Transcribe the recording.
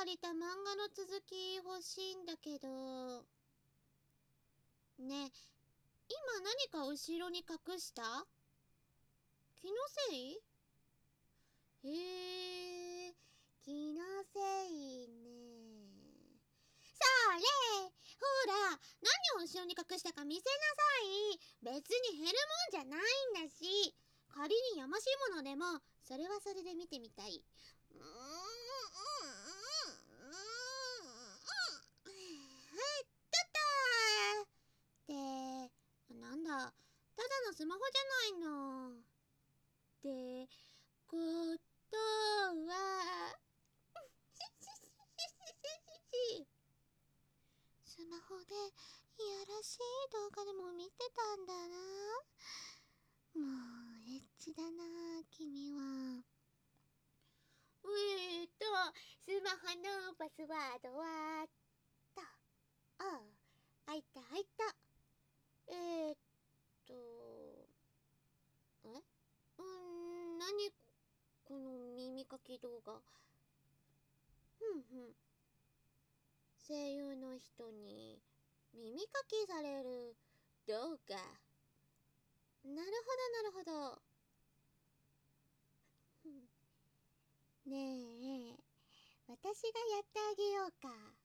借りた漫画の続き欲しいんだけど。ねえ、今何か後ろに隠した？気のせい？へえ、気のせいね。それ、ほら、何を後ろに隠したか見せなさい。別に減るもんじゃないんだし。仮にやましいものでも、それはそれで見てみたい。ってなんだ、ただのスマホじゃないの。ってことはスマホでいやらしい動画でも見てたんだな。もうエッチだな君は。スマホのパスワードはと、開いた開いた。何この耳かき動画。声優の人に耳かきされる動画。なるほどなるほど。ねえ、私がやってあげようか。